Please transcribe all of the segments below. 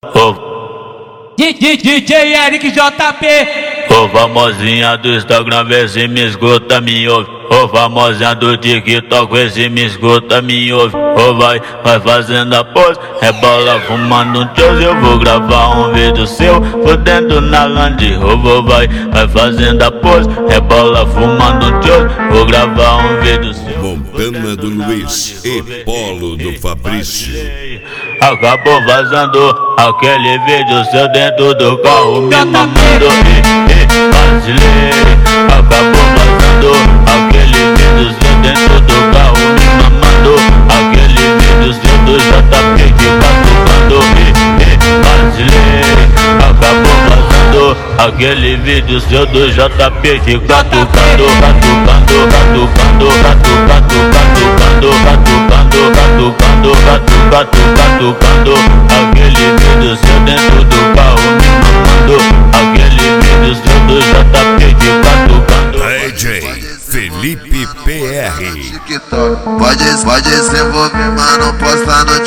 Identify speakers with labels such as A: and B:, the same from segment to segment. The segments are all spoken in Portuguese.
A: DJ Eric JP.
B: Ô famosinha do Instagram, vê se me escuta, me ouve. Ô famosinha do TikTok, vê se me escuta, me ouve. Ô vai fazendo a pose, rebola fumando um chose. Eu vou gravar um vídeo seu, fudendo na Land Rover. Vai fazendo a pose, rebola fumando um chose. Vou gravar um vídeo seu.
C: Montana do Luiz e Polo do Fabrício.
B: Acabou vazando aquele vídeo seu dentro do carro, me mamando, vacilei. Acabou vazando aquele vídeo seu dentro do carro, me mamando. Aquele vídeo seu do JP que catucando, vacilei. Acabou vazando aquele vídeo seu do JP que catucando, catucando, catucando, catucando, catucando, catucando. Aquele vídeo seu dentro do carro, me mamando. Aquele vídeo seu do JP que catucando.
C: DJ Felipe PR.
D: Pode se envolver, mas não posta no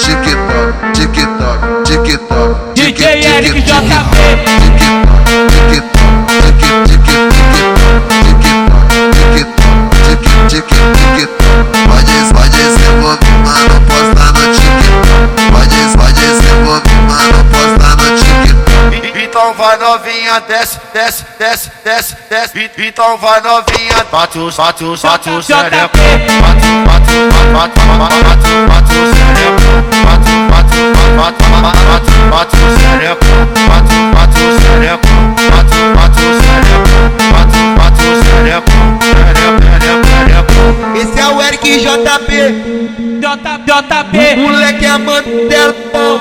D: TikTok.
A: DJ Eric JP.
D: Pode se envolver, mas não posta no TikTok. Pode se envolver, mas não posta no TikTok.
E: Então vai novinha, desce. Então vai novinha, bate o xereco. Bate o xereco. Bate o xereco. Bate o xereco. Esse é o Eric JP.
A: JP.
E: Moleque é mantelão.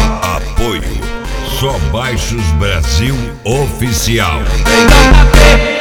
C: Apoio Só Baixos Brasil Oficial.
A: JP.